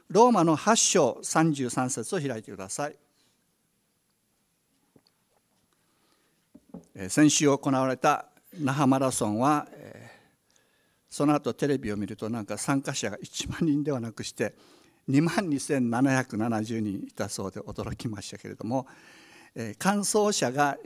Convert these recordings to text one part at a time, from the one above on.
ローマの8章33節を開いてください。先週行われた那覇マラソンは、その後テレビを見るとなんか参加者が1万人ではなくして22,770人いたそうで驚きましたけれども、完走者が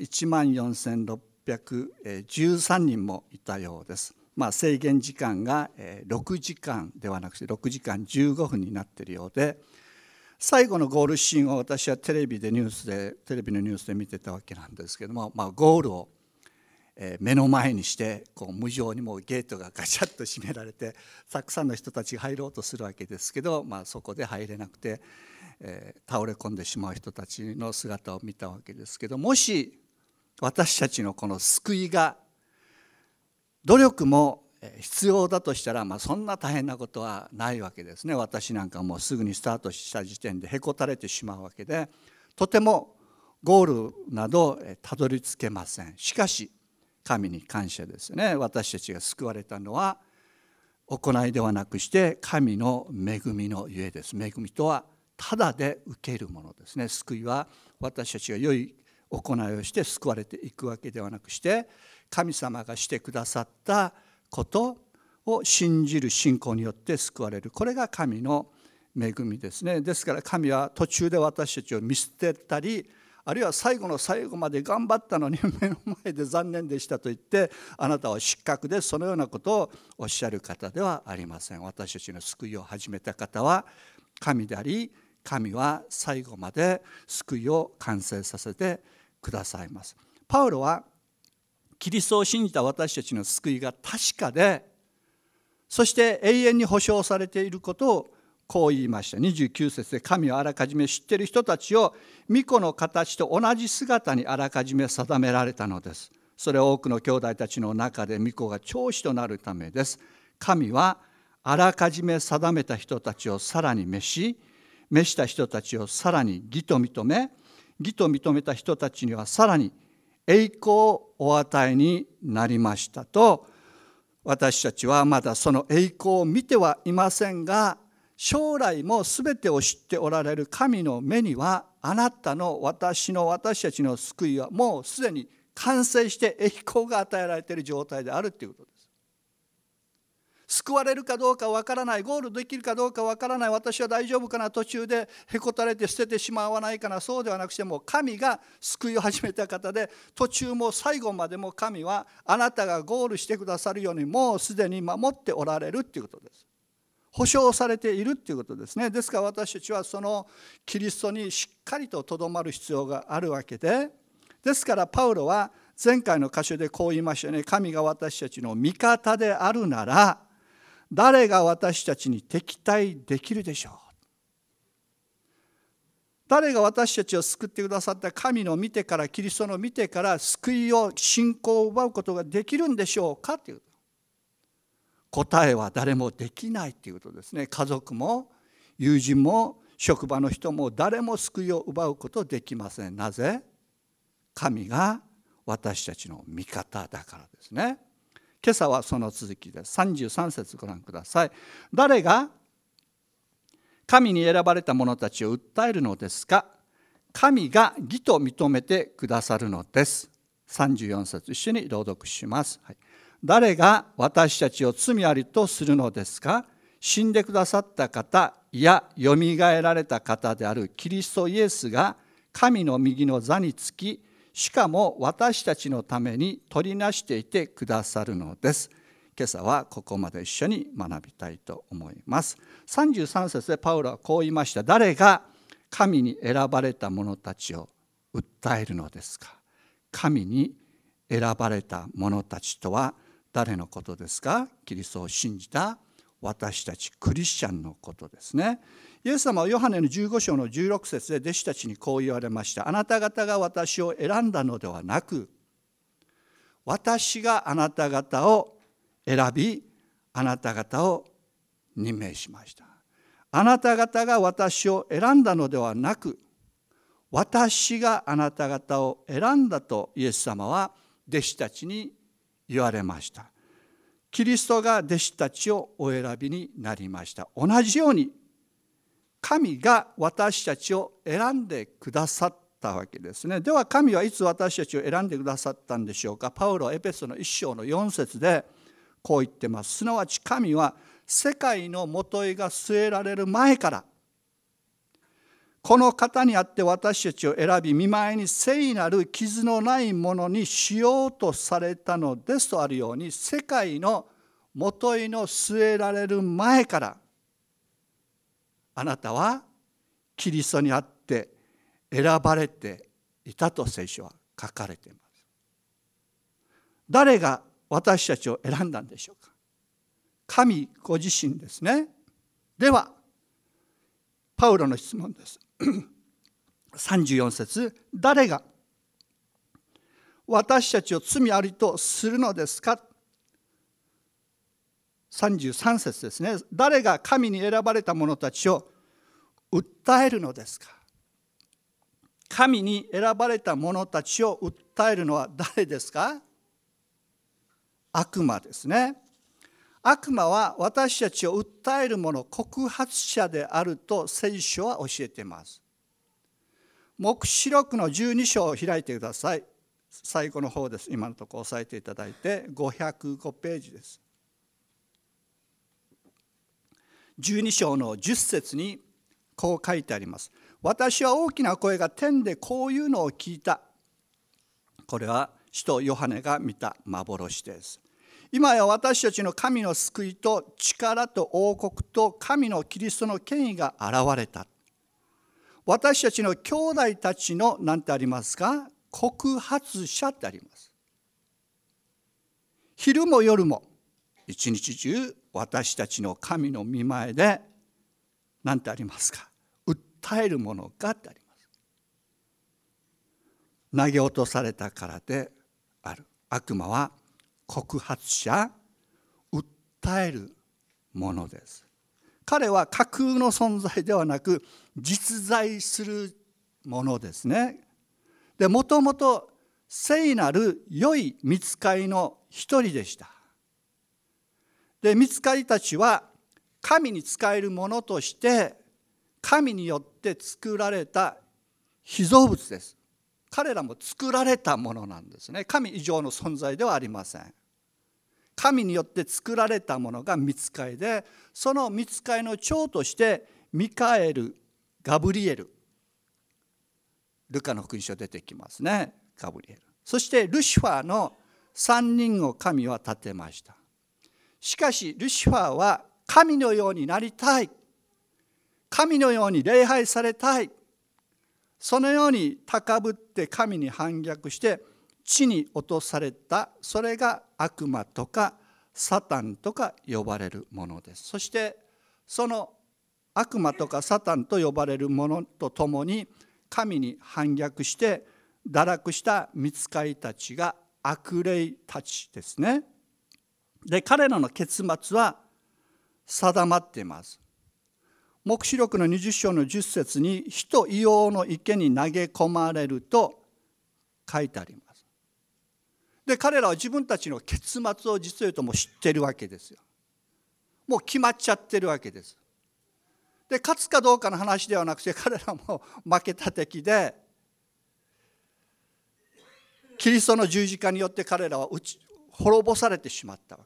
14,613人もいたようです。制限時間が6時間ではなくて6時間15分になっているようで、最後のゴールシーンを私はテレビのニュースで見てたわけなんですけども、ゴールを目の前にして無情にもうゲートがガチャッと閉められてたくさんの人たちが入ろうとするわけですけど、そこで入れなくて、倒れ込んでしまう人たちの姿を見たわけですけど、もし私たちのこの救いが努力も必要だとしたら、そんな大変なことはないわけですね。私なんかもうすぐにスタートした時点でへこたれてしまうわけで、とてもゴールなどたどり着けません。しかし神に感謝ですね。私たちが救われたのは行いではなくして神の恵みのゆえです。恵みとはただで受けるものですね。救いは私たちが良い行いをして救われていくわけではなくして、神様がしてくださったことを信じる信仰によって救われる。これが神の恵みですね。ですから神は途中で私たちを見捨てたり、あるいは最後の最後まで頑張ったのに目の前で残念でしたと言ってあなたは失格です、そのようなことをおっしゃる方ではありません。私たちの救いを始めた方は神であり、神は最後まで救いを完成させてくださいます。パウロはキリストを信じた私たちの救いが確かで、そして永遠に保証されていることをこう言いました。29節で、神をあらかじめ知っている人たちを御子の形と同じ姿にあらかじめ定められたのです。それは多くの兄弟たちの中で御子が長子となるためです。神はあらかじめ定めた人たちをさらに召した人たちをさらに義と認め、義と認めた人たちにはさらに栄光をお与えになりましたと。私たちはまだその栄光を見てはいませんが、将来も全てを知っておられる神の目には、あなたの私たちの救いはもうすでに完成して栄光が与えられている状態であるということです。救われるかどうかわからない、ゴールできるかどうかわからない、私は大丈夫かな、途中でへこたれて捨ててしまわないかな、そうではなくても神が救いを始めた方で、途中も最後までも神はあなたがゴールしてくださるようにもうすでに守っておられるということです。保証されているということですね。ですから私たちはそのキリストにしっかりととどまる必要があるわけで、ですからパウロは前回の箇所でこう言いましたね。神が私たちの味方であるなら、誰が私たちに敵対できるでしょう。誰が私たちを救ってくださった神の見てから、キリストの見てから救いを、信仰を奪うことができるんでしょうかという答えは誰もできないということですね。家族も友人も職場の人も誰も救いを奪うことできません。なぜ？神が私たちの味方だからですね。今朝はその続きです。33節ご覧ください。誰が神に選ばれた者たちを訴えるのですか？神が義と認めてくださるのです。34節一緒に朗読します。誰が私たちを罪ありとするのですか？死んでくださった方、いやよみがえられた方であるキリストイエスが神の右の座につき、しかも私たちのために取りなしていてくださるのです。今朝はここまで一緒に学びたいと思います。33節でパウロはこう言いました。誰が神に選ばれた者たちを訴えるのですか？神に選ばれた者たちとは誰のことですか？キリストを信じた私たちクリスチャンのことですね。イエス様はヨハネの15章の16節で弟子たちにこう言われました。あなた方が私を選んだのではなく、私があなた方を選び、あなた方を任命しました。あなた方が私を選んだのではなく、私があなた方を選んだとイエス様は弟子たちに言われました。キリストが弟子たちをお選びになりました。同じように神が私たちを選んでくださったわけですね。では神はいつ私たちを選んでくださったんでしょうか。パウロはエペソの1章の4節でこう言ってます。すなわち神は世界のもといが据えられる前からこの方にあって私たちを選び見舞いに聖なる傷のないものにしようとされたのですとあるように、世界のもといの据えられる前からあなたはキリストにあって選ばれていたと聖書は書かれています。誰が私たちを選んだんでしょうか。神ご自身ですね。ではパウロの質問です34節、誰が私たちを罪ありとするのですか。33節ですね。誰が神に選ばれた者たちを訴えるのですか。神に選ばれた者たちを訴えるのは誰ですか。悪魔ですね。悪魔は私たちを訴える者、告発者であると聖書は教えています。黙示録の12章を開いてください。最後の方です。今のところ押さえていただいて505ページです。12章の10節にこう書いてあります。私は大きな声が天でこういうのを聞いた。これは使徒ヨハネが見た幻です。今や私たちの神の救いと力と王国と神のキリストの権威が現れた。私たちの兄弟たちの何てありますか、告発者ってあります。昼も夜も一日中私たちの神の御前で何てありますか、訴えるものがってあります。投げ落とされたからである。悪魔は告発者、訴えるものです。彼は架空の存在ではなく実在するものですね。で、もともと聖なる良い御使いの一人でした。で、御使いたちは神に仕えるものとして神によって作られた被造物です。彼らも作られたものなんですね。神以上の存在ではありません。神によって作られたものが御使いで、その御使いの長としてミカエル、ガブリエル、ルカの福音書出てきますね。ガブリエル、そしてルシファーの3人を神は立てました。しかしルシファーは神のようになりたい、神のように礼拝されたい、そのように高ぶって神に反逆して地に落とされた。それが悪魔とかサタンとか呼ばれるものです。そしてその悪魔とかサタンと呼ばれるものとともに神に反逆して堕落した御使いたちが悪霊たちですね。で、彼らの結末は定まっています。黙示録の20章の10節に火と硫黄の池に投げ込まれると書いてあります。で、彼らは自分たちの結末を実を言うともう知ってるわけですよ。もう決まっちゃってるわけです。で、勝つかどうかの話ではなくて、彼らも負けた敵で、キリストの十字架によって彼らは滅ぼされてしまったわ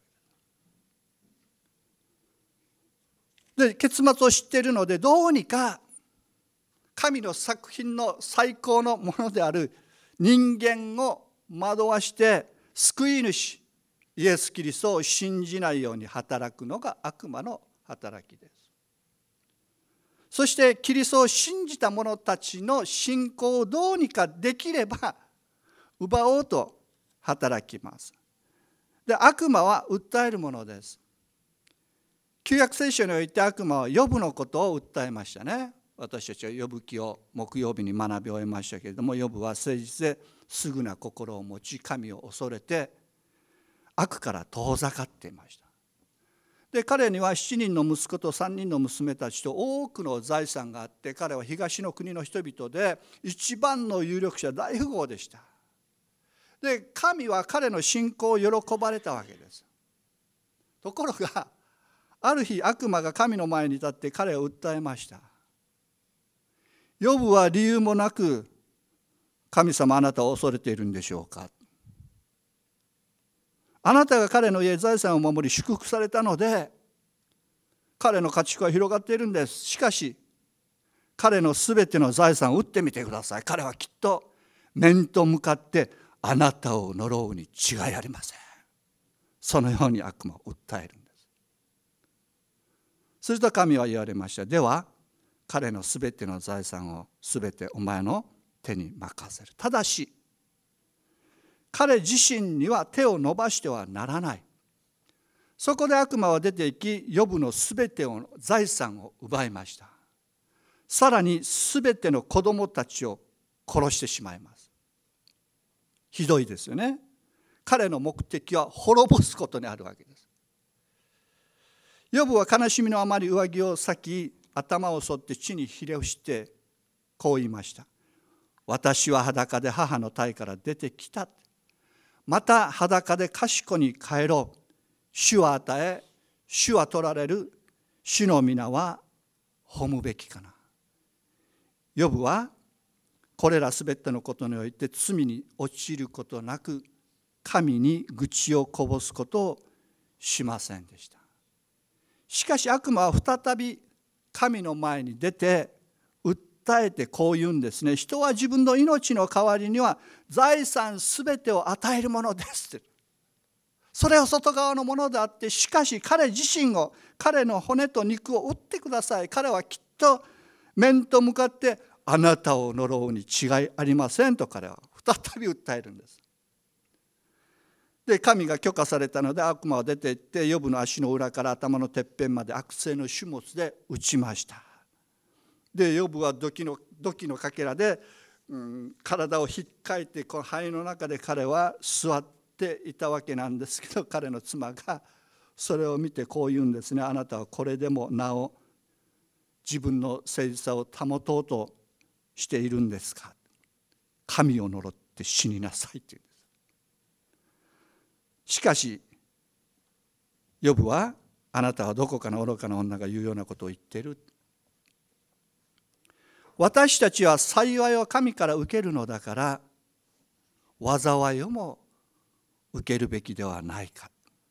けで、結末を知っているので、どうにか神の作品の最高のものである人間を惑わして救い主イエス・キリストを信じないように働くのが悪魔の働きです。そしてキリストを信じた者たちの信仰をどうにかできれば奪おうと働きます。で、悪魔は訴えるものです。旧約聖書において悪魔はヨブのことを訴えましたね。私たちはヨブ記を木曜日に学び終えましたけれども、ヨブは誠実ですぐな心を持ち、神を恐れて悪から遠ざかっていました。で、彼には7人の息子と3人の娘たちと多くの財産があって、彼は東の国の人々で一番の有力者、大富豪でした。で、神は彼の信仰を喜ばれたわけです。ところがある日、悪魔が神の前に立って彼を訴えました。 ヨブは理由もなく神様あなたを恐れているんでしょうか。あなたが彼の家財産を守り祝福されたので彼の家畜は広がっているんです。しかし彼のすべての財産を売ってみてください。彼はきっと面と向かってあなたを呪うに違いありません。そのように悪魔を訴えるんです。すると神は言われました。では彼のすべての財産をすべてお前の手に任せる。ただし彼自身には手を伸ばしてはならない。そこで悪魔は出て行き、ヨブのすべての財産を奪いました。さらにすべての子供たちを殺してしまいます。ひどいですよね。彼の目的は滅ぼすことにあるわけです。ヨブは悲しみのあまり上着を裂き、頭を剃って地にひれ伏してこう言いました。私は裸で母の胎から出てきた。また裸で賢に帰ろう。主は与え、主は取られる。主の皆は褒むべきかな。ヨブはこれらすべてのことにおいて罪に陥ることなく、神に愚痴をこぼすことをしませんでした。しかし悪魔は再び神の前に出て訴えてこう言うんですね。人は自分の命の代わりには財産すべてを与えるものですって。それは外側のものであって、しかし彼自身を、彼の骨と肉を売ってください。彼はきっと面と向かってあなたを呪うに違いありませんと彼は再び訴えるんです。で、神が許可されたので悪魔は出て行ってヨブの足の裏から頭のてっぺんまで悪性の種物で打ちました。で、ヨブは土器のかけらで、体をひっかいてこの肺の中で彼は座っていたわけなんですけど、彼の妻がそれを見てこう言うんですね。あなたはこれでもなお自分の誠実さを保とうとしているんですか。神を呪って死になさいと言うんです。しかしヨブはあなたはどこかの愚かな女が言うようなことを言っている。私たちは幸いを神から受けるのだから災いをも受けるべきではないか。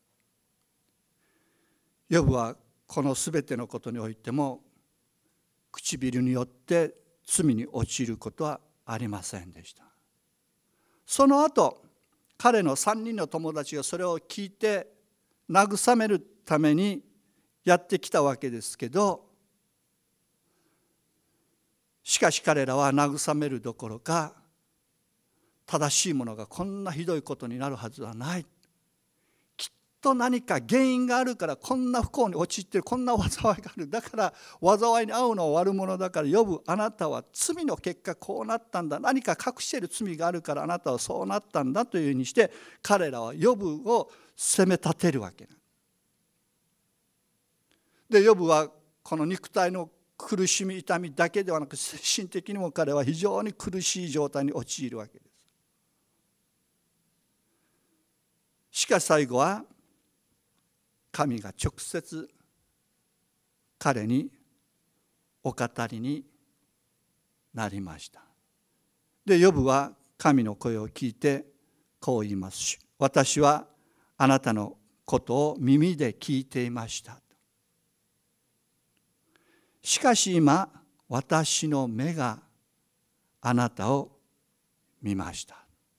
ヨブはこのすべてのことにおいても唇によって罪に陥ることはありませんでした。その後彼の3人の友達がそれを聞いて慰めるためにやってきたわけですけど、しかし彼らは慰めるどころか、正しいものがこんなひどいことになるはずはない、きっと何か原因があるからこんな不幸に陥っている、こんな災いがある、だから災いに遭うのは悪者だから、ヨブあなたは罪の結果こうなったんだ、何か隠している罪があるからあなたはそうなったんだというふうにして、彼らはヨブを責め立てるわけで、ヨブはこの肉体の苦しみ痛みだけではなく、精神的にも彼は非常に苦しい状態に陥るわけです。しかし最後は神が直接彼にお語りになりました。で、ヨブは神の声を聞いてこう言います。私はあなたのことを耳で聞いていました。しかし今私の目があなたを見ました。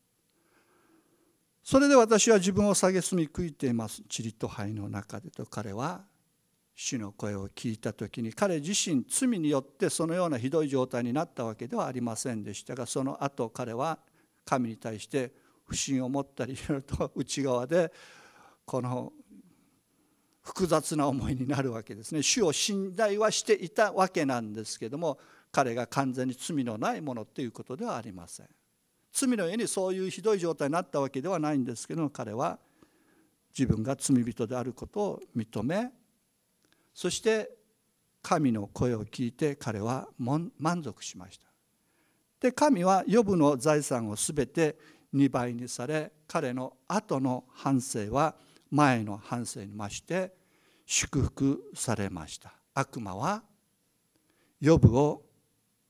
それで私は自分を蔑み悔いています。塵と灰の中でと彼は主の声を聞いたときに、彼自身罪によってそのようなひどい状態になったわけではありませんでしたが、その後彼は神に対して不信を持ったり、いろいろと内側でこの複雑な思いになるわけですね。主を信頼はしていたわけなんですけども、彼が完全に罪のないものということではありません。罪の上にそういうひどい状態になったわけではないんですけども、彼は自分が罪人であることを認め、そして神の声を聞いて彼は満足しました。で、神はヨブの財産をすべて2倍にされ、彼の後の半生は前の半生に増して祝福されました。悪魔はヨブを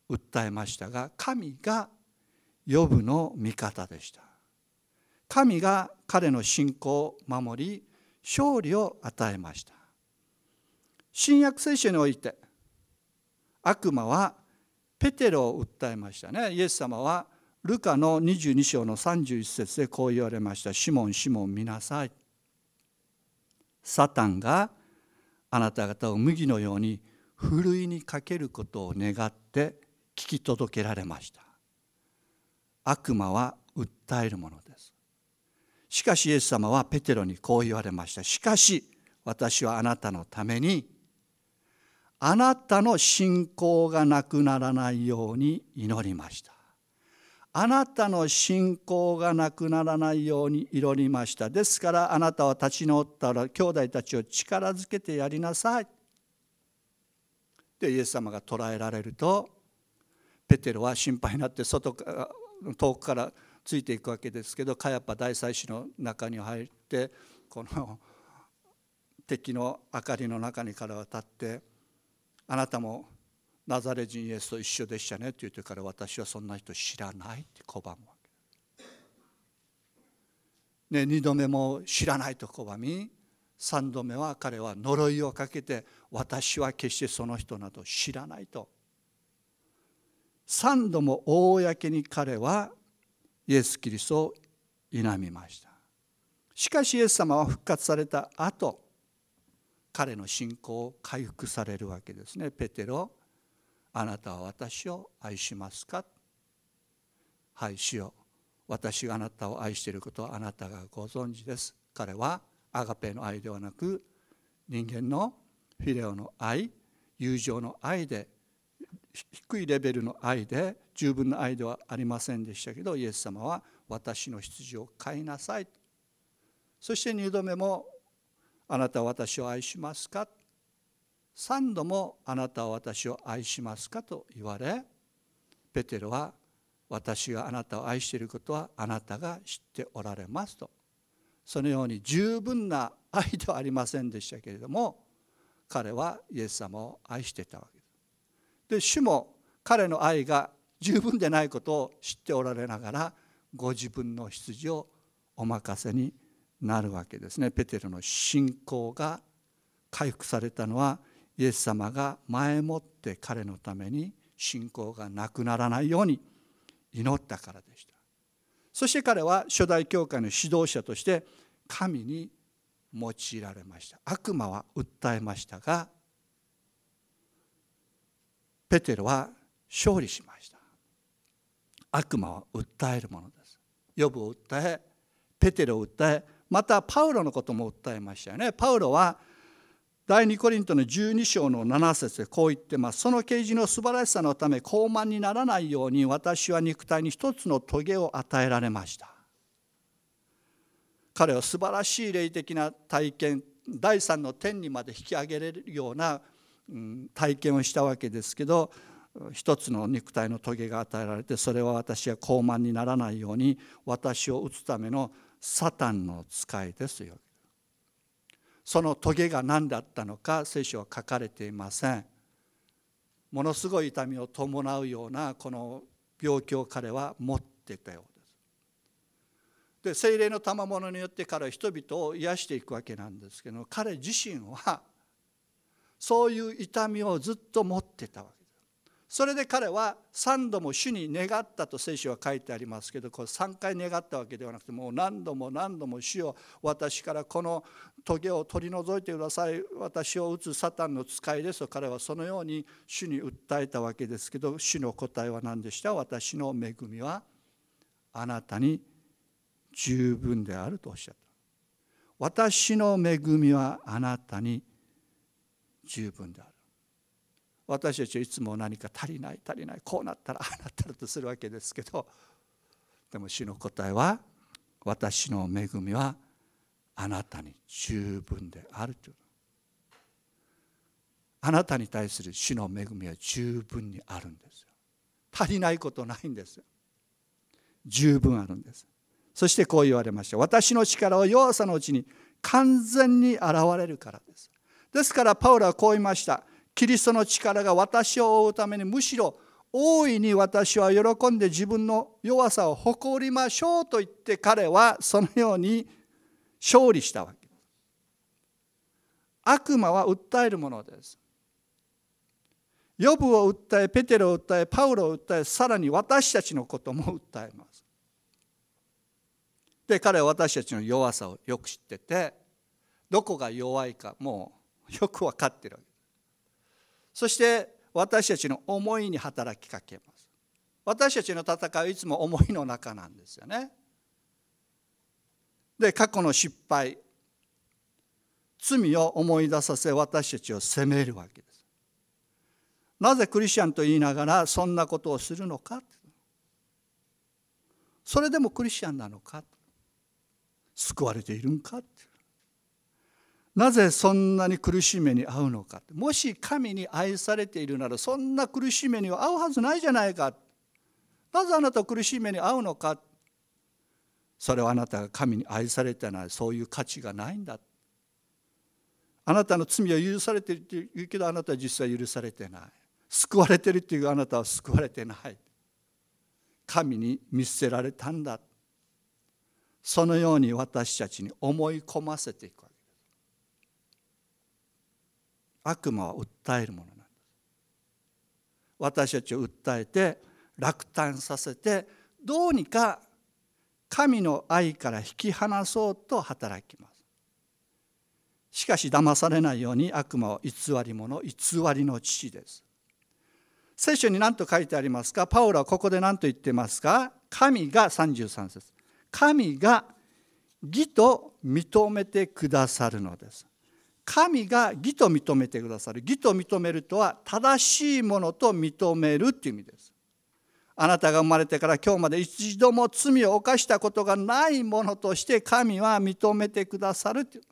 訴えましたが、神がヨブの味方でした。神が彼の信仰を守り、勝利を与えました。新約聖書において悪魔はペテロを訴えましたね。イエス様はルカの22章の31節でこう言われました。シモン、シモン、見なさい。サタンがあなた方を麦のようにふるいにかけることを願って聞き届けられました。悪魔は訴えるものです。しかしイエス様はペテロにこう言われました。しかし私はあなたのためにあなたの信仰がなくならないように祈りました。あなたの信仰がなくならないように祈りました。ですからあなたは立ち直ったら兄弟たちを力づけてやりなさい。でイエス様が捕らえられるとペテロは心配になって遠くからついていくわけですけど、カヤパ大祭司の中に入ってこの敵の明かりの中に彼は立って、あなたもナザレ人イエスと一緒でしたねって言ってから、私はそんな人知らないって拒むわけ、2度目も知らないと拒み、3度目は彼は呪いをかけて、私は決してその人など知らないと。3度も公に彼はイエス・キリストを否みました。しかしイエス様は復活された後、彼の信仰を回復されるわけですね。ペテロ、あなたは私を愛しますか。はい、主よ、私があなたを愛していることはあなたがご存知です。彼はアガペの愛ではなく、人間のフィレオの愛、友情の愛で、低いレベルの愛で、十分な愛ではありませんでしたけど、イエス様は私の羊を飼いなさい。そして2度目も、あなたは私を愛しますか。3度もあなたは私を愛しますかと言われ、ペテロは私があなたを愛していることはあなたが知っておられますと。そのように十分な愛ではありませんでしたけれども、彼はイエス様を愛していたわけです。で、主も彼の愛が十分でないことを知っておられながら、ご自分の羊をお任せになるわけですね。ペテロの信仰が回復されたのは、イエス様が前もって彼のために信仰がなくならないように祈ったからでした。そして彼は初代教会の指導者として神に用いられました。悪魔は訴えましたが、ペテロは勝利しました。悪魔は訴えるものです。ヨブを訴え、ペテロを訴え、またパウロのことも訴えましたよね。パウロは第2コリントの12章の7節でこう言ってます。その啓示の素晴らしさのため傲慢にならないように、私は肉体に一つの棘を与えられました。彼は素晴らしい霊的な体験、第三の天にまで引き上げられるような体験をしたわけですけど、一つの肉体の棘が与えられて、それは私は傲慢にならないように私を打つためのサタンの使いですよ。その棘が何だったのか聖書は書かれていません。ものすごい痛みを伴うようなこの病気を彼は持っていたようです。で、聖霊の賜物によって彼は人々を癒していくわけなんですけど、彼自身はそういう痛みをずっと持っていたわけです。それで彼は3度も主に願ったと聖書は書いてありますけど、これ3回願ったわけではなくて、もう何度も何度も主よ、私からこの棘を取り除いてください、私を打つサタンの使いですと彼はそのように主に訴えたわけですけど、主の答えは何でした？私の恵みはあなたに十分であるとおっしゃった。私の恵みはあなたに十分である。私たちはいつも何か足りない、こうなったらああなったらとするわけですけど、でも主の答えは、私の恵みはあなたに十分であるという。あなたに対する主の恵みは十分にあるんですよ。足りないことないんですよ。十分あるんです。そしてこう言われました。私の力は弱さのうちに完全に現れるからです。ですからパウロはこう言いました。キリストの力が私を覆うためにむしろ大いに私は喜んで自分の弱さを誇りましょうと言って彼はそのように勝利したわけです。悪魔は訴えるものです。ヨブを訴え、ペテロを訴え、パウロを訴え、さらに私たちのことも訴えます。で、彼は私たちの弱さをよく知ってて、どこが弱いかもうよく分かっているわけです。そして私たちの思いに働きかけます。私たちの戦いはいつも思いの中なんですよね。で、過去の失敗、罪を思い出させ私たちを責めるわけです。なぜクリスチャンと言いながらそんなことをするのか。それでもクリスチャンなのか。救われているんか。なぜそんなに苦しい目に遭うのか。もし神に愛されているならそんな苦しい目には遭うはずないじゃないか。なぜあなたは苦しい目に遭うのか。それはあなたが神に愛されてない、そういう価値がないんだ。あなたの罪は許されていると言うけどあなたは実際許されてない。救われているというあなたは救われてない。神に見捨てられたんだ。そのように私たちに思い込ませていくわけです。悪魔は訴えるものなんです。私たちを訴えて落胆させてどうにか神の愛から引き離そうと働きます。しかし騙されないように悪魔は偽り者、偽りの父です。聖書に何と書いてありますか。パウロはここで何と言ってますか。神が33節。神が義と認めてくださるのです。神が義と認めてくださる。義と認めるとは正しいものと認めるという意味です。あなたが生まれてから今日まで一度も罪を犯したことがないものとして神は認めてくださるという。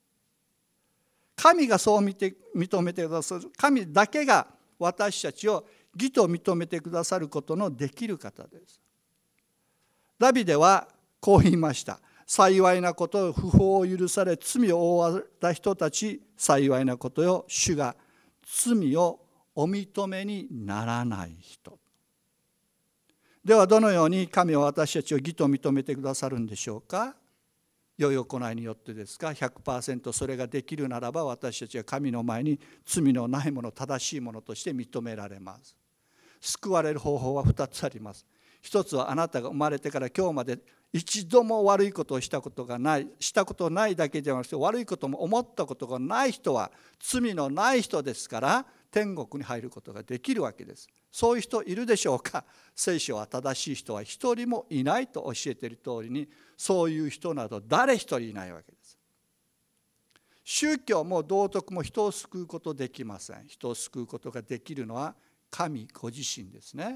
神がそう認めてくださる。神だけが私たちを義と認めてくださることのできる方です。ダビデはこう言いました。幸いなことよ、不法を許され罪を負われた人たち、幸いなことよ、主が罪をお認めにならない人。ではどのように神は私たちを義と認めてくださるんでしょうか。良い行いによってですか。 100% それができるならば私たちは神の前に罪のないもの、正しいものとして認められます。救われる方法は2つあります。一つはあなたが生まれてから今日まで一度も悪いことをしたことがない、したことないだけではなくて悪いことも思ったことがない人は罪のない人ですから天国に入ることができるわけです。そういう人いるでしょうか。聖書は正しい人は一人もいないと教えている通りに、そういう人など誰一人いないわけです。宗教も道徳も人を救うことできません。人を救うことができるのは神ご自身ですね。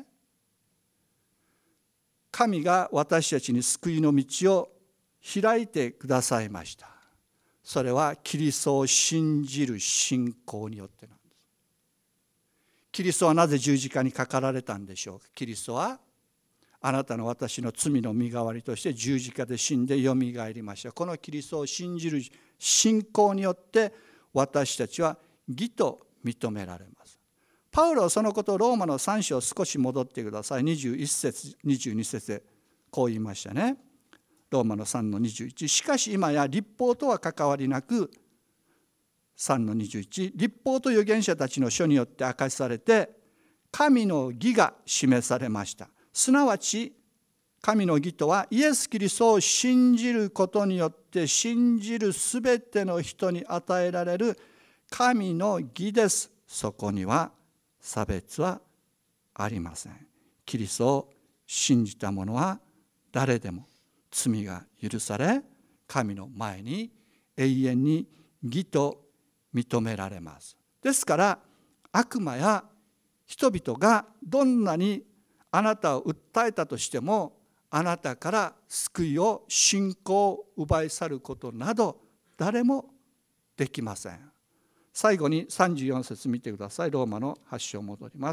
神が私たちに救いの道を開いてくださいました。それはキリストを信じる信仰によってなんです。キリストはなぜ十字架にかかられたんでしょうか。キリストはあなたの私の罪の身代わりとして十字架で死んでよみがえりました。このキリストを信じる信仰によって私たちは義と認められます。パウロはそのことをローマの3章少し戻ってください。21節22節でこう言いましたね。ローマの3の21。しかし今や律法とは関わりなく、3の21。律法と預言者たちの書によって明かしされて神の義が示されました。すなわち神の義とはイエス・キリストを信じることによって信じるすべての人に与えられる神の義です。そこには差別はありません。キリストを信じた者は誰でも罪が許され、神の前に永遠に義と認められます。ですから悪魔や人々がどんなにあなたを訴えたとしても、あなたから救いを信仰を奪い去ることなど誰もできません。最後に34節見てください。ローマの8章戻ります。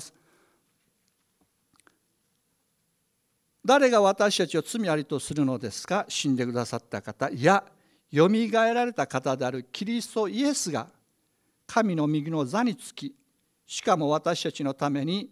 誰が私たちを罪ありとするのですか。死んでくださった方、いやよみがえられた方であるキリストイエスが神の右の座につき、しかも私たちのために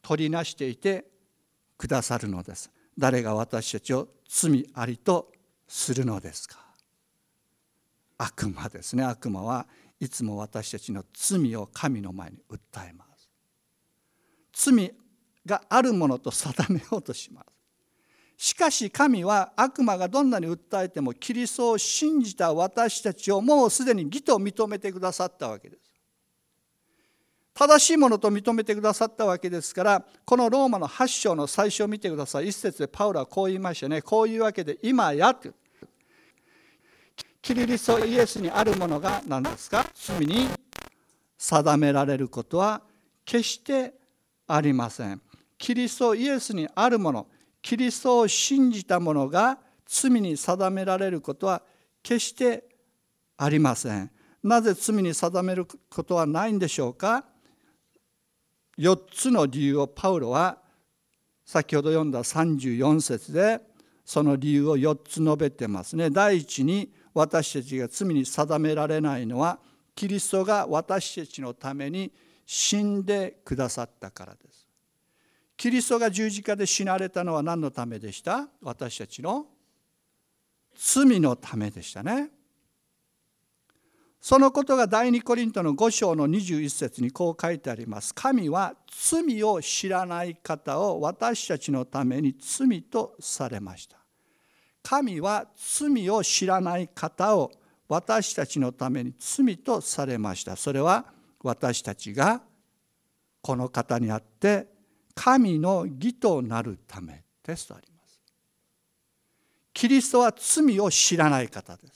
取りなしていてくださるのです。誰が私たちを罪ありとするのですか。悪魔ですね。悪魔はいつも私たちの罪を神の前に訴えます。罪があるものと定めようとします。しかし神は悪魔がどんなに訴えてもキリストを信じた私たちをもうすでに義と認めてくださったわけです。正しいものと認めてくださったわけですから、このローマの8章の最初を見てください。一節でパウロはこう言いましたね。こういうわけで今やってキリストイエスにあるものが何ですか。罪に定められることは決してありません。キリストイエスにあるもの、キリストを信じた者が罪に定められることは決してありません。なぜ罪に定めることはないんでしょうか。4つの理由をパウロは先ほど読んだ34節でその理由を4つ述べてますね。第一に、私たちが罪に定められないのはキリストが私たちのために死んでくださったからです。キリストが十字架で死なれたのは何のためでした？私たちの罪のためでしたね。そのことが第2コリントの5章の21節にこう書いてあります。神は罪を知らない方を私たちのために罪とされました。神は罪を知らない方を私たちのために罪とされました。それは私たちがこの方にあって神の義となるためですとあります。キリストは罪を知らない方です。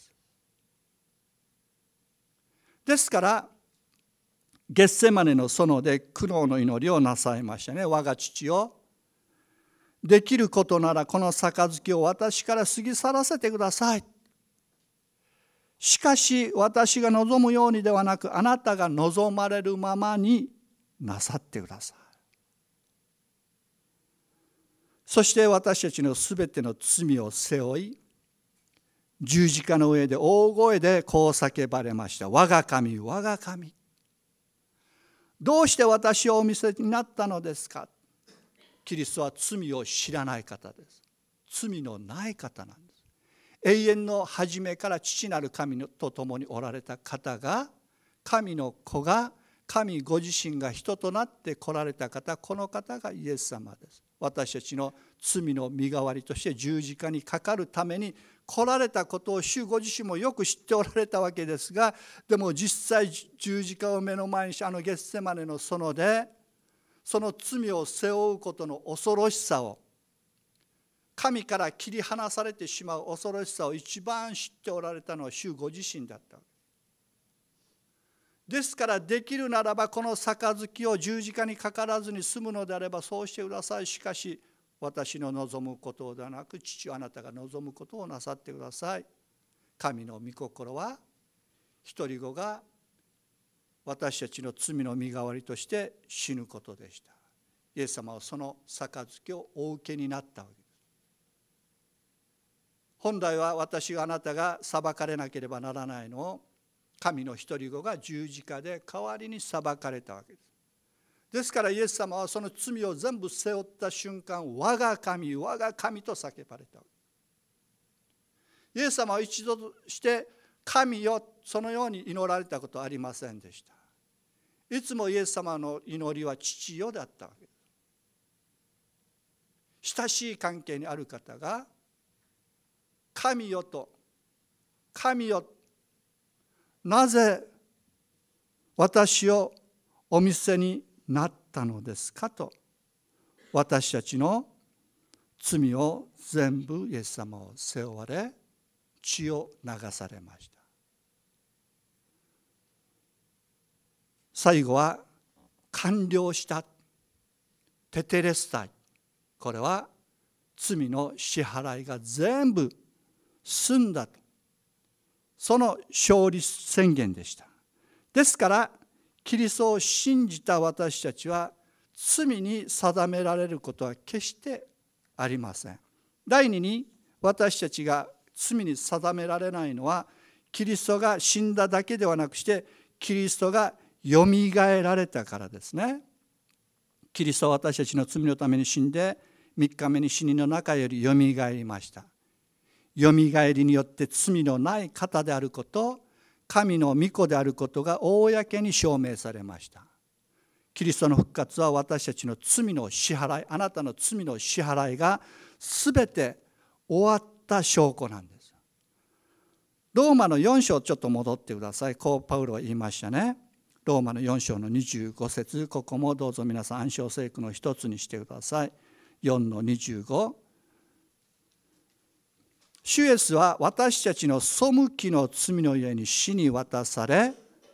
ですからゲッセマネの園で苦悩の祈りをなさいましたね。我が父よ、できることならこの杯を私から過ぎ去らせてください。しかし私が望むようにではなく、あなたが望まれるままになさってください。そして私たちのすべての罪を背負い、十字架の上で大声でこう叫ばれました。我が神、我が神、どうして私をお見せになったのですか。キリストは罪を知らない方です。罪のない方なんです。永遠の初めから父なる神と共におられた方が、神の子が、神ご自身が人となって来られた方、この方がイエス様です。私たちの罪の身代わりとして十字架にかかるために来られたことを主ご自身もよく知っておられたわけですが、でも実際十字架を目の前にし、ゲッセマネの園でその罪を背負うことの恐ろしさを、神から切り離されてしまう恐ろしさを一番知っておられたのは主ご自身だったわけですから、できるならばこの杯を十字架にかからずに済むのであればそうしてください。しかし私の望むことではなく、父はあなたが望むことをなさってください。神の御心は一人子が私たちの罪の身代わりとして死ぬことでした。イエス様はその杯をお受けになったわけです。本来は私があなたが裁かれなければならないのを、神の一人子が十字架で代わりに裁かれたわけです。ですからイエス様はその罪を全部背負った瞬間、我が神、我が神と叫ばれたわけ。イエス様は一度として神よ、そのように祈られたことはありませんでした。いつもイエス様の祈りは父よだったわけです。親しい関係にある方が神よと、神よ、なぜ私をお見せになったのですかと、私たちの罪を全部イエス様を背負われ、血を流されました。最後は完了した、テテレスタイ、これは罪の支払いが全部済んだと、その勝利宣言でした。ですからキリストを信じた私たちは罪に定められることは決してありません。第二に、私たちが罪に定められないのは、キリストが死んだだけではなくして、キリストがよみがえられたからですね。 キリストは私たちの罪のために死んで、3日目に死人の中よりよみがえりました。よみがえりによって罪のない方であること、神の御子であることが公に証明されました。キリストの復活は私たちの罪の支払い、あなたの罪の支払いがすべて終わった証拠なんです。ローマの4章ちょっと戻ってください。こうパウロは言いましたね。ローマの4章の25節、ここもどうぞ皆さん暗唱聖句の一つにしてください。4の25。主イエスは私たちの背きの罪のゆえに死に渡され、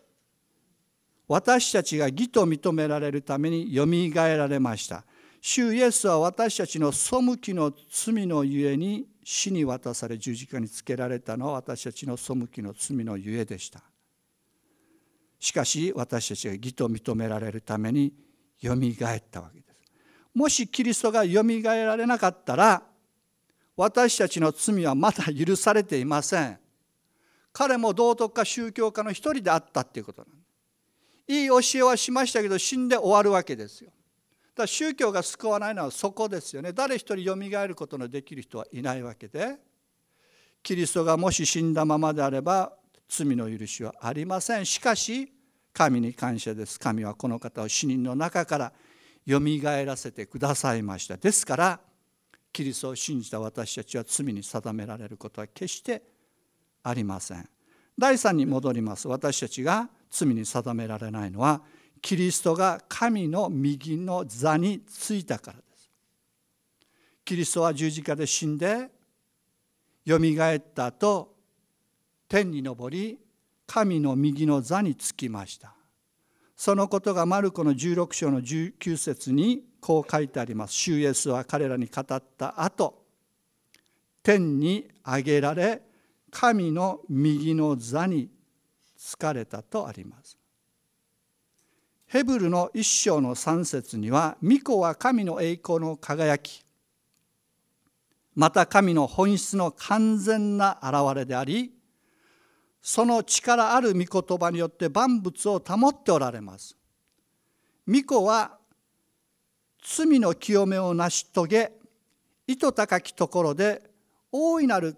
私たちが義と認められるためによみがえられました。主イエスは私たちの背きの罪のゆえに死に渡され、十字架につけられたのは私たちの背きの罪のゆえでした。しかし私たちが義と認められるためによみがえったわけです。もしキリストがよみがえられなかったら、私たちの罪はまだ許されていません。彼も道徳家宗教家の一人であったっていうことなんです。いい教えはしましたけど死んで終わるわけですよ。だから宗教が救わないのはそこですよね。誰一人よみがえることのできる人はいないわけで、キリストがもし死んだままであれば罪の許しはありません。しかし神に感謝です。神はこの方を死人の中からよみがえらせてくださいました。ですからキリストを信じた私たちは罪に定められることは決してありません。第3に戻ります。私たちが罪に定められないのは、キリストが神の右の座についたからです。キリストは十字架で死んで、よみがえった後、天に昇り、神の右の座につきました。そのことがマルコの16章の19節にこう書いてあります。主イエスは彼らに語った後、天に上げられ、神の右の座につかれたとあります。ヘブルの1章の3節には、御子は神の栄光の輝き、また神の本質の完全な現れであり、その力ある御言葉によって万物を保っておられます。御子は罪の清めを成し遂げ、意図高きところで大いなる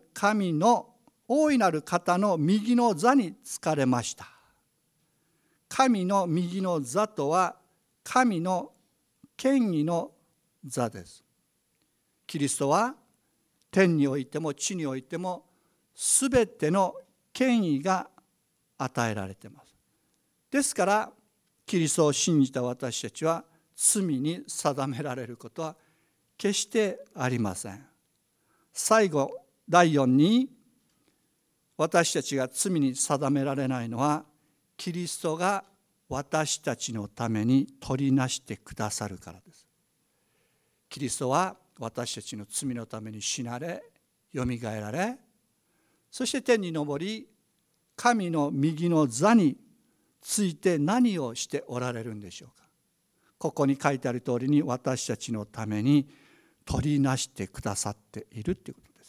方の右の座につかれました。神の右の座とは神の権威の座です。キリストは天においても地においてもすべての権威が与えられています。ですからキリストを信じた私たちは罪に定められることは決してありません。最後第4に、私たちが罪に定められないのは、キリストが私たちのために取りなしてくださるからです。キリストは私たちの罪のために死なれ、よみがえられ、そして天に昇り、神の右の座について何をしておられるんでしょうか。ここに書いてある通りに私たちのために取りなしてくださっているということです。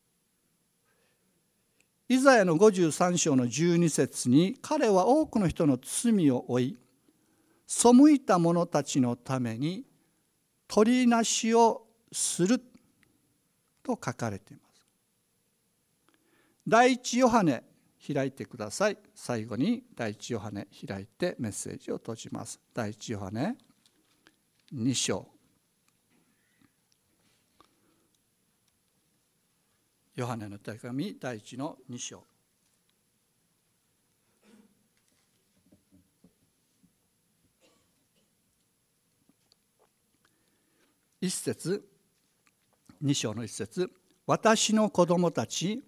イザヤの53章の12節に、彼は多くの人の罪を負い、背いた者たちのために取りなしをすると書かれています。第一ヨハネ開いてください。最後に第一ヨハネ開いてメッセージを閉じます。第一ヨハネ2章。ヨハネの手紙第1の2章。1節、2章の1節、私の子供たち、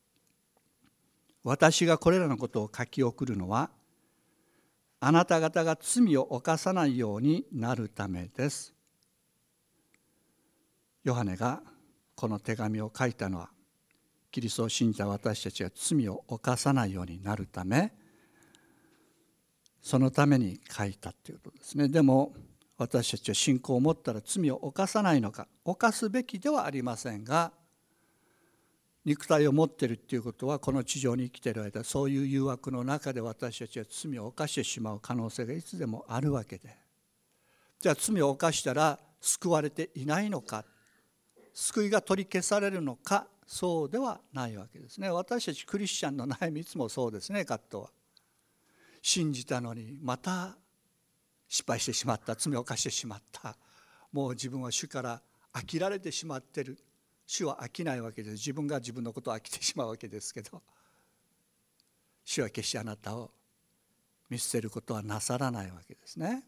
私がこれらのことを書き送るのは、あなた方が罪を犯さないようになるためです。ヨハネがこの手紙を書いたのは、キリストを信じた私たちが罪を犯さないようになるため、そのために書いたということですね。でも私たちは信仰を持ったら罪を犯さないのか、犯すべきではありませんが、肉体を持っているということは、この地上に生きている間、そういう誘惑の中で私たちは罪を犯してしまう可能性がいつでもあるわけで、 じゃあ罪を犯したら救われていないのか、救いが取り消されるのか、そうではないわけですね。私たちクリスチャンの悩みいつもそうですね。葛藤は信じたのにまた失敗してしまった、罪を犯してしまった、もう自分は主から飽きられてしまっている。主は飽きないわけです。自分が自分のことを飽きてしまうわけですけど、主は決してあなたを見捨てることはなさらないわけですね。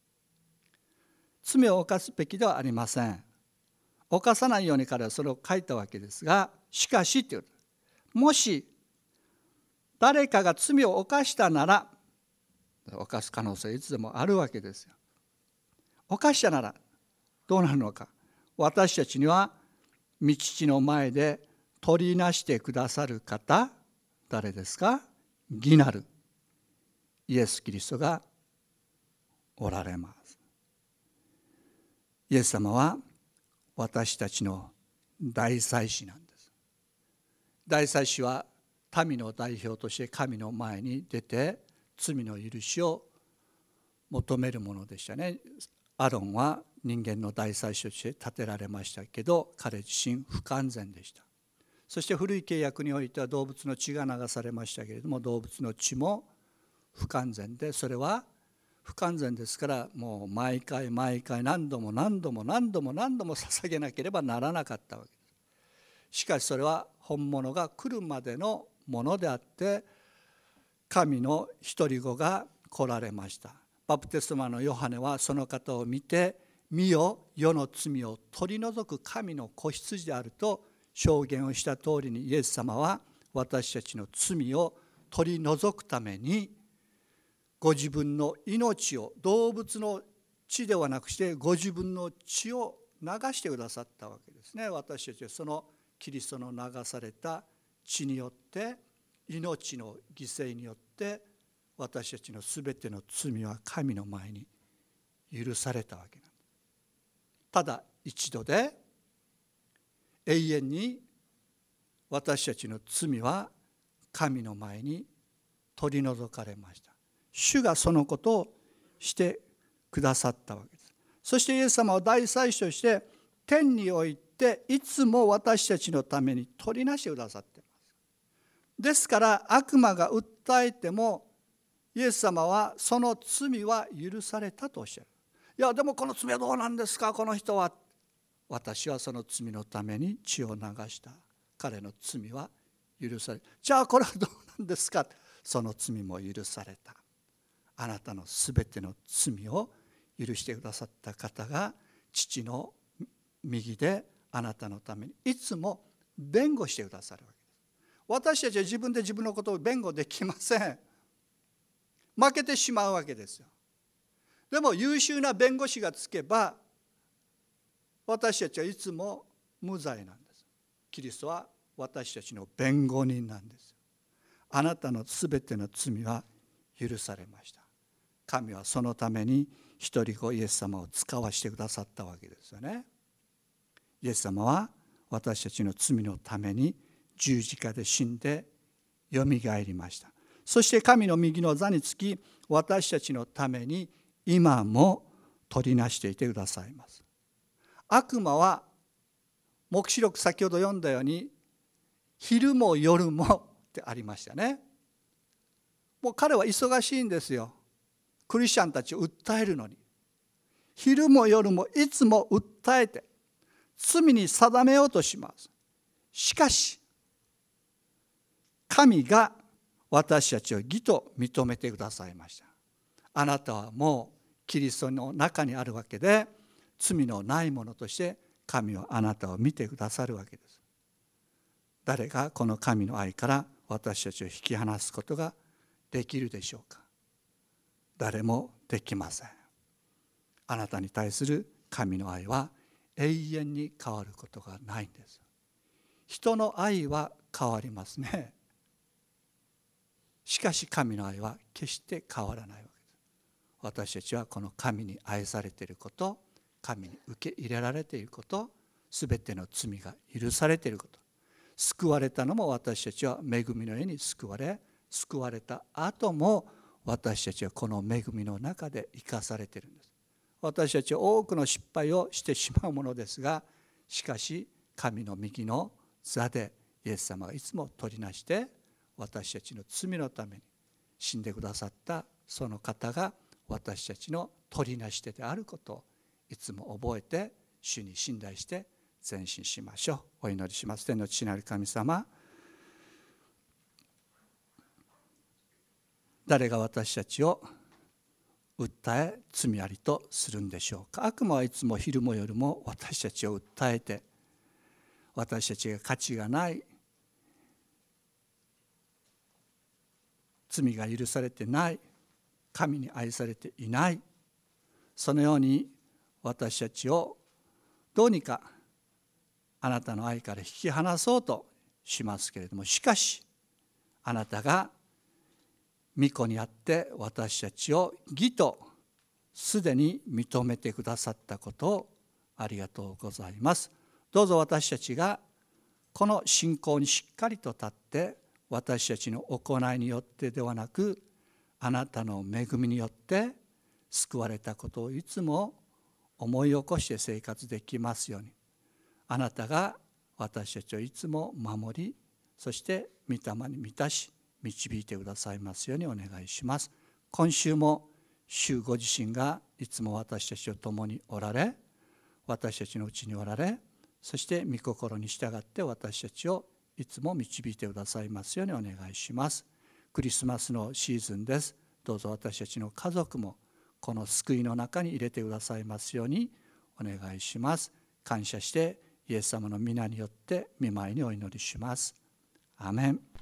罪を犯すべきではありません。犯さないように彼はそれを書いたわけですが、しかしという、もし誰かが罪を犯したなら、犯す可能性いつでもあるわけですよ。犯したならどうなるのか。私たちには御父の前で取りなしてくださる方、誰ですか？義なるイエス・キリストがおられます。イエス様は私たちの大祭司なんです。大祭司は民の代表として神の前に出て罪の許しを求めるものでしたね。アロンは人間の大祭司として立てられましたけど、彼自身不完全でした。そして古い契約においては動物の血が流されましたけれども、動物の血も不完全で、それは不完全ですから、もう毎回毎回何度も捧げなければならなかったわけです。しかしそれは本物が来るまでのものであって、神の一人子が来られました。バプテスマのヨハネはその方を見て、見よ、世の罪を取り除く神の子羊であると証言をした通りに、イエス様は私たちの罪を取り除くためにご自分の命を、動物の血ではなくしてご自分の血を流してくださったわけですね。私たちはそのキリストの流された血によって、命の犠牲によって私たちのすべての罪は神の前に許されたわけなんです。ただ一度で永遠に私たちの罪は神の前に取り除かれました。主がそのことをしてくださったわけです。そしてイエス様は大祭司として天においていつも私たちのために取りなしてくださっています。ですから悪魔が訴えてもイエス様はその罪は許されたとおっしゃる。いやでもこの罪はどうなんですか、この人は。私はその罪のために血を流した。彼の罪は許された。じゃあこれはどうなんですか。その罪も許された。あなたのすべての罪を許してくださった方が父の右であなたのためにいつも弁護してくださるわけです。私たちは自分で自分のことを弁護できません。負けてしまうわけですよ。でも優秀な弁護士がつけば私たちはいつも無罪なんです。キリストは私たちの弁護人なんです。あなたのすべての罪は許されました。神はそのために一人子イエス様を使わしてくださったわけですよね。イエス様は私たちの罪のために十字架で死んでよみがえりました。そして神の右の座につき私たちのために今も取りなしていてくださいます。悪魔は黙示録先ほど読んだように昼も夜もってありましたね。もう彼は忙しいんですよ。クリスチャンたちを訴えるのに昼も夜もいつも訴えて罪に定めようとします。しかし神が私たちを義と認めてくださいました。あなたはもうキリストの中にあるわけで、罪のないものとして神はあなたを見てくださるわけです。誰がこの神の愛から私たちを引き離すことができるでしょうか。誰もできません。あなたに対する神の愛は永遠に変わることがないんです。人の愛は変わりますね。しかし神の愛は決して変わらないわけです。私たちはこの神に愛されていること、神に受け入れられていること、すべての罪が許されていること、救われたのも私たちは恵みの家に救われ、救われた後も私たちはこの恵みの中で生かされているんです。 私たちは多くの失敗をしてしまうものですが、しかし神の右の座でイエス様がいつも取りなして私たちの罪のために死んでくださったその方が私たちの取りなし手であることをいつも覚えて主に信頼して前進しましょう。お祈りします。天の父なる神様、誰が私たちを訴え罪ありとするんでしょうか。悪魔はいつも昼も夜も私たちを訴えて、私たちが価値がない、罪が許されてない、神に愛されていない、そのように私たちをどうにかあなたの愛から引き離そうとしますけれども、しかしあなたが御子にあって私たちを義とすでに認めてくださったことをありがとうございます。どうぞ私たちがこの信仰にしっかりと立って、私たちの行いによってではなく、あなたの恵みによって救われたことをいつも思い起こして生活できますように、あなたが私たちをいつも守り、そして御霊に満たし導いてくださいますようにお願いします。今週も主ご自身がいつも私たちと共におられ、私たちのうちにおられ、そして御心に従って私たちをいつも導いてくださいますようにお願いします。クリスマスのシーズンです。どうぞ私たちの家族もこの救いの中に入れてくださいますようにお願いします。感謝してイエス様の皆によって御前にお祈りします。アーメン。